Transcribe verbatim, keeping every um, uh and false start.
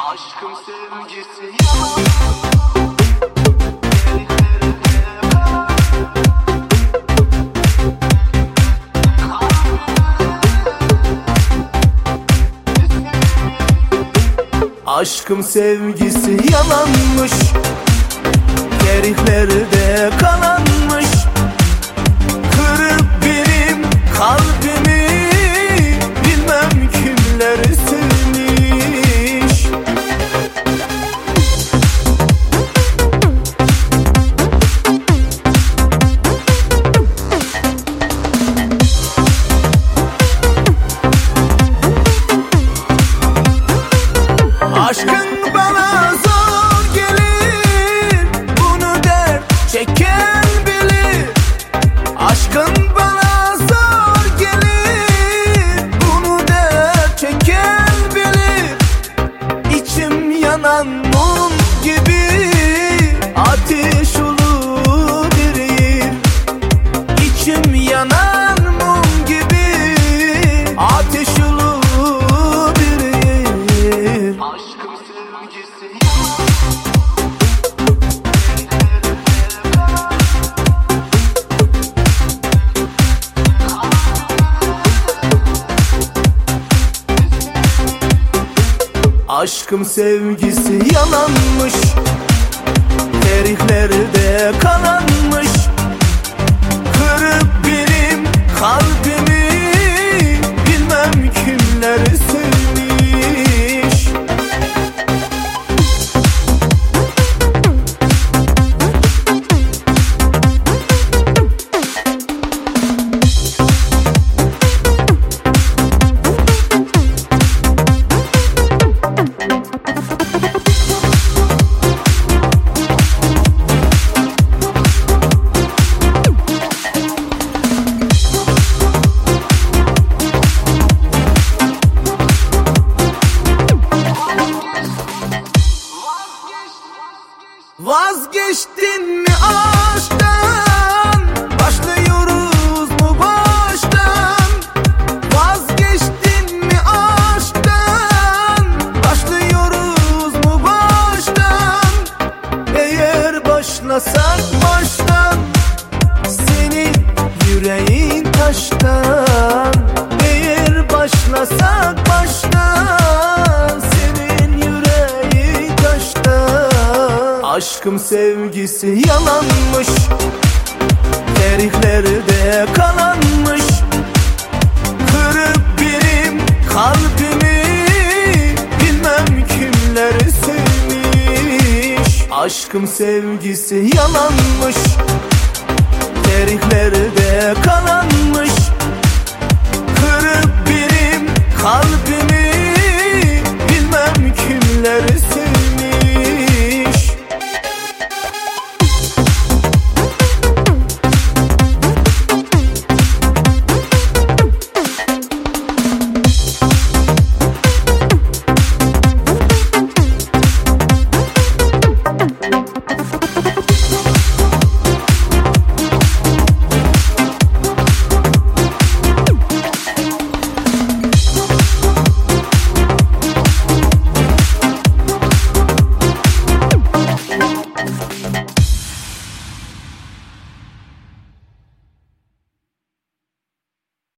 Aşkım sevgisi yalan. Aşkım sevgisi yalanmış, derihlerde kalanmış. Kırıp benim kalbimi bilmem kimler silmiş. Aşkın bana zor gelir, bunu der çeken bilir. Aşkın bana zor gelir, bunu der çeken bilir. İçim yanan mum gibi, ateş olur erir. İçim yanan mum gibi, ateş olur erir. Aşkım sevgisi yalan. Aşkım sevgisi yalanmış, derihlerde kalanmış. Kırıp benim kalbimi bilmem kimler sevmiş. Vazgeçtin mi aşktan? Başlıyoruz mu baştan? Vazgeçtin mi aşktan? Başlıyoruz mu baştan? Eğer başlasak baştan, senin yüreğin taştan. Eğer başlasak baştan, senin yüreğin taştan. Aşkım sevgisi yalanmış, derihlerde kalanmış. Kırıp benim kalbimi bilmem kimler sevmiş. Aşkım sevgisi yalanmış, derihlerde kalanmış. Kırıp benim kalbimi bilmem kimler sevmiş.